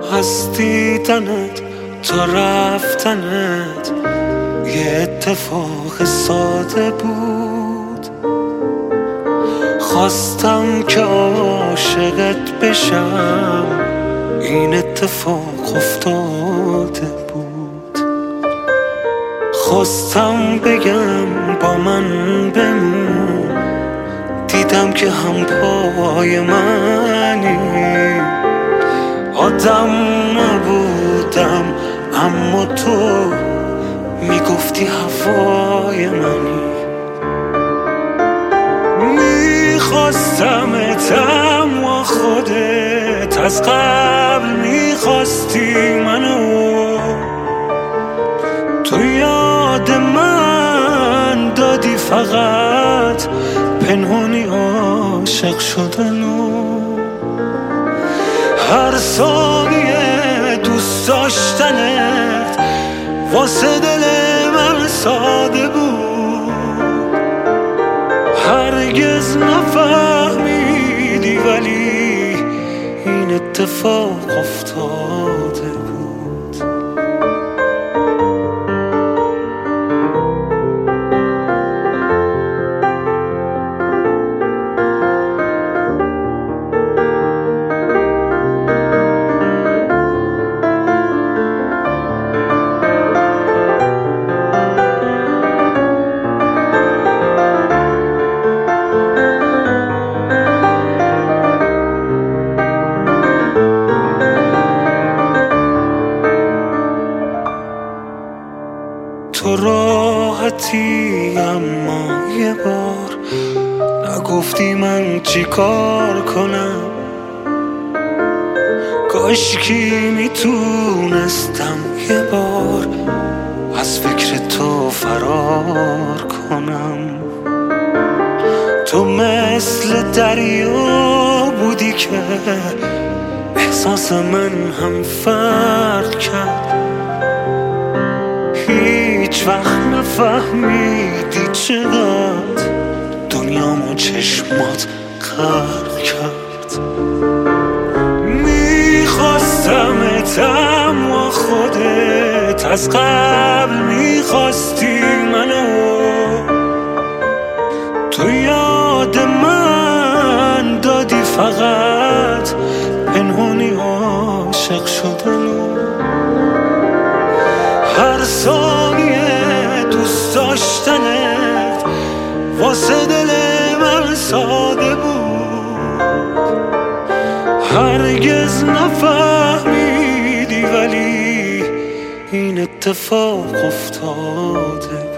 از دیدنت تا رفتنت یه اتفاق ساده بود. خواستم که عاشقت بشم، این اتفاق افتاده بود. خواستم بگم با من بمون، دیدم که هم پای منی. آدم نبودم اما تو میگفتی هوای منی. میخواستمت اما خودت از قبل میخواستی منو. تو یاد من دادی فقط پنهانی عاشق شدنو. هر ثانیه دوست داشتنت واسه دل من ساده بود. هرگز نفهمیدی ولی این اتفاق افتاده بود. تو راحتی اما یه بار نگفتی من چی کار کنم. کاشکی میتونستم یه بار از فکر تو فرار کنم. تو مثل دریا بودی که احساس من هم فرق کرد. هیچ وقت نفهمیدی چقدر دنیامو چشمات غرق کرد. میخواستمت اما خودت از قبل میخواستی منو. تو یاد من دادی فقط پنهانی عاشق شدنو. هر ثانیه دوست داشتنت واسه دل من ساده بود. هرگز نفهمیدی ولی این اتفاق افتاده.